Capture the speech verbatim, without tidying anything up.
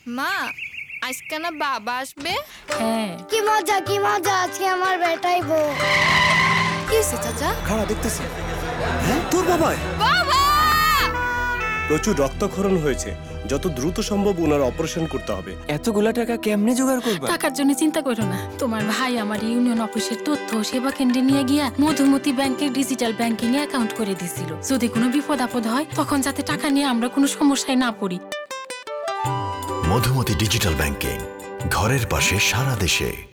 মা আজকে না বাবা আসবে? হ্যাঁ। কি মজা কি মজা, আজকে আমার বেটাইবো। কি হয়েছে চাচা? খাড়া দেখতেছি। হ্যাঁ তোর বাবাই? বাবা! প্রচুর রক্তক্ষরণ হয়েছে, যত দ্রুত সম্ভব ওনার অপারেশন করতে হবে। এতগুলা টাকা কেমনে জোগাড় করবা? টাকার জন্য চিন্তা করো না, তোমার ভাই আমার ইউনিয়ন অফিসের তথ্য সেবা কেন্দ্রে নিয়ে গিয়া মধুমতি ব্যাংকের ডিজিটাল ব্যাংকিং এ অ্যাকাউন্ট করে দিছিল। যদি কোনো বিপদ আপদ হয় তখন যাতে টাকা নিয়ে আমরা কোনো সমস্যায় না পড়ি। মধুমতি ডিজিটাল ব্যাংকিং, ঘরের পাশে সারা দেশে।